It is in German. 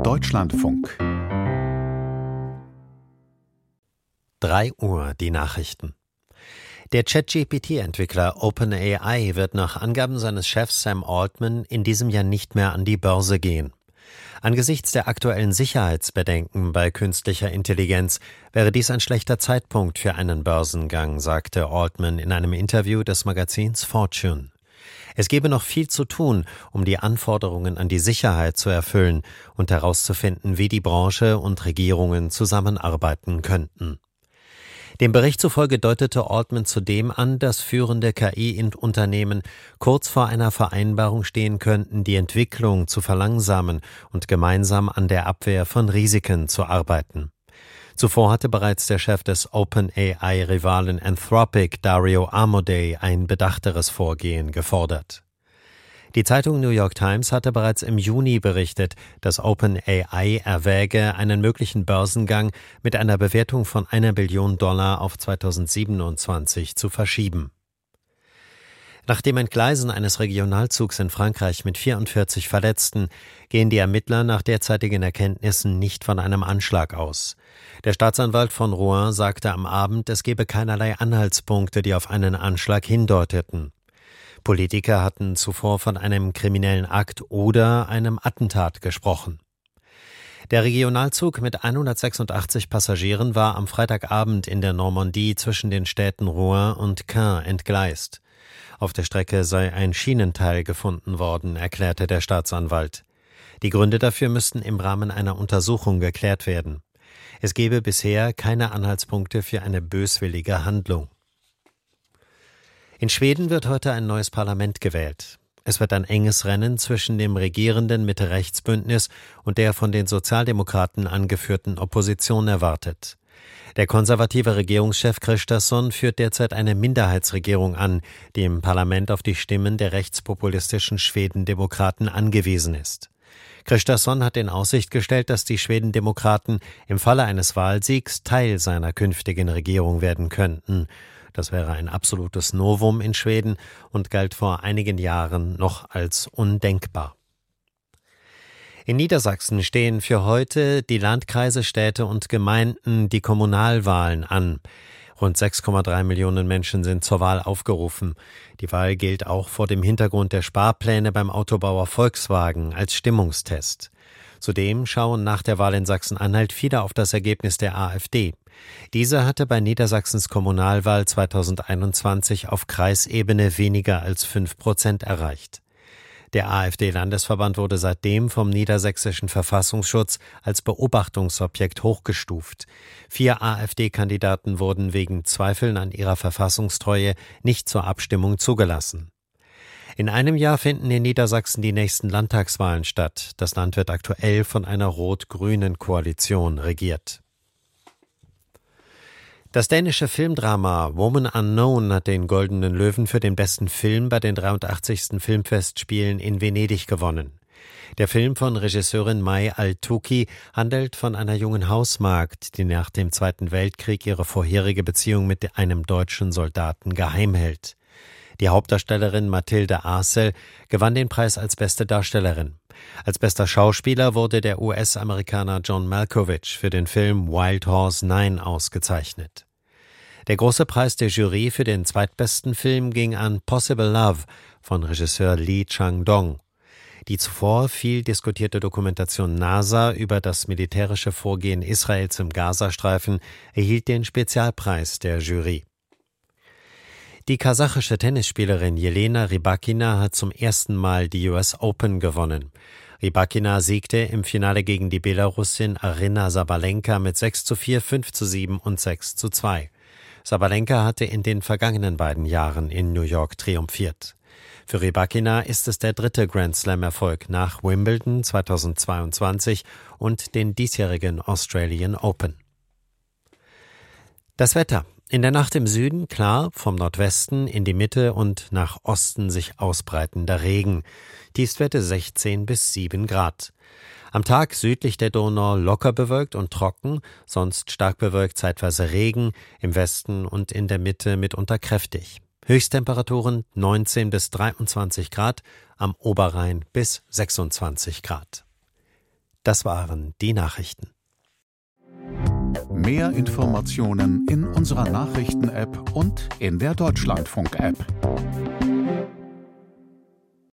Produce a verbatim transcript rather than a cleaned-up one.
Deutschlandfunk. drei Uhr die Nachrichten. Der ChatG P T-Entwickler OpenAI wird nach Angaben seines Chefs Sam Altman in diesem Jahr nicht mehr an die Börse gehen. Angesichts der aktuellen Sicherheitsbedenken bei künstlicher Intelligenz wäre dies ein schlechter Zeitpunkt für einen Börsengang, sagte Altman in einem Interview des Magazins Fortune. Es gebe noch viel zu tun, um die Anforderungen an die Sicherheit zu erfüllen und herauszufinden, wie die Branche und Regierungen zusammenarbeiten könnten. Dem Bericht zufolge deutete Altman zudem an, dass führende K I-Unternehmen kurz vor einer Vereinbarung stehen könnten, die Entwicklung zu verlangsamen und gemeinsam an der Abwehr von Risiken zu arbeiten. Zuvor hatte bereits der Chef des OpenAI-Rivalen Anthropic, Dario Amodei, ein bedachteres Vorgehen gefordert. Die Zeitung New York Times hatte bereits im Juni berichtet, dass OpenAI erwäge, einen möglichen Börsengang mit einer Bewertung von einer Billion Dollar auf zweitausendsiebenundzwanzig zu verschieben. Nach dem Entgleisen eines Regionalzugs in Frankreich mit vierundvierzig Verletzten gehen die Ermittler nach derzeitigen Erkenntnissen nicht von einem Anschlag aus. Der Staatsanwalt von Rouen sagte am Abend, es gebe keinerlei Anhaltspunkte, die auf einen Anschlag hindeuteten. Politiker hatten zuvor von einem kriminellen Akt oder einem Attentat gesprochen. Der Regionalzug mit hundertsechsundachtzig Passagieren war am Freitagabend in der Normandie zwischen den Städten Rouen und Caen entgleist. Auf der Strecke sei ein Schienenteil gefunden worden, erklärte der Staatsanwalt. Die Gründe dafür müssten im Rahmen einer Untersuchung geklärt werden. Es gebe bisher keine Anhaltspunkte für eine böswillige Handlung. In Schweden wird heute ein neues Parlament gewählt. Es wird ein enges Rennen zwischen dem regierenden Mitte-Rechts-Bündnis und der von den Sozialdemokraten angeführten Opposition erwartet. Der konservative Regierungschef Kristersson führt derzeit eine Minderheitsregierung an, die im Parlament auf die Stimmen der rechtspopulistischen Schwedendemokraten angewiesen ist. Kristersson hat in Aussicht gestellt, dass die Schwedendemokraten im Falle eines Wahlsiegs Teil seiner künftigen Regierung werden könnten. Das wäre ein absolutes Novum in Schweden und galt vor einigen Jahren noch als undenkbar. In Niedersachsen stehen für heute die Landkreise, Städte und Gemeinden die Kommunalwahlen an. Rund sechs Komma drei Millionen Menschen sind zur Wahl aufgerufen. Die Wahl gilt auch vor dem Hintergrund der Sparpläne beim Autobauer Volkswagen als Stimmungstest. Zudem schauen nach der Wahl in Sachsen-Anhalt viele auf das Ergebnis der AfD. Diese hatte bei Niedersachsens Kommunalwahl zweitausendeinundzwanzig auf Kreisebene weniger als fünf Prozent erreicht. Der AfD-Landesverband wurde seitdem vom niedersächsischen Verfassungsschutz als Beobachtungsobjekt hochgestuft. Vier AfD-Kandidaten wurden wegen Zweifeln an ihrer Verfassungstreue nicht zur Abstimmung zugelassen. In einem Jahr finden in Niedersachsen die nächsten Landtagswahlen statt. Das Land wird aktuell von einer rot-grünen Koalition regiert. Das dänische Filmdrama Woman Unknown hat den Goldenen Löwen für den besten Film bei den dreiundachtzigsten Filmfestspielen in Venedig gewonnen. Der Film von Regisseurin Mai Al-Touki handelt von einer jungen Hausmagd, die nach dem Zweiten Weltkrieg ihre vorherige Beziehung mit einem deutschen Soldaten geheim hält. Die Hauptdarstellerin Mathilde Arcel gewann den Preis als beste Darstellerin. Als bester Schauspieler wurde der U S-Amerikaner John Malkovich für den Film Wild Horse neun ausgezeichnet. Der große Preis der Jury für den zweitbesten Film ging an Possible Love von Regisseur Lee Chang-dong. Die zuvor viel diskutierte Dokumentation NASA über das militärische Vorgehen Israels im Gazastreifen erhielt den Spezialpreis der Jury. Die kasachische Tennisspielerin Jelena Rybakina hat zum ersten Mal die U S Open gewonnen. Rybakina siegte im Finale gegen die Belarusin Aryna Sabalenka mit sechs zu vier, fünf zu sieben und sechs zu zwei. Sabalenka hatte in den vergangenen beiden Jahren in New York triumphiert. Für Rybakina ist es der dritte Grand-Slam-Erfolg nach Wimbledon zweitausendzweiundzwanzig und den diesjährigen Australian Open. Das Wetter. In der Nacht im Süden klar, vom Nordwesten in die Mitte und nach Osten sich ausbreitender Regen. Tiefstwerte sechzehn bis sieben Grad. Am Tag südlich der Donau locker bewölkt und trocken, sonst stark bewölkt, zeitweise Regen, im Westen und in der Mitte mitunter kräftig. Höchsttemperaturen neunzehn bis dreiundzwanzig Grad, am Oberrhein bis sechsundzwanzig Grad. Das waren die Nachrichten. Mehr Informationen in unserer Nachrichten-App und in der Deutschlandfunk-App.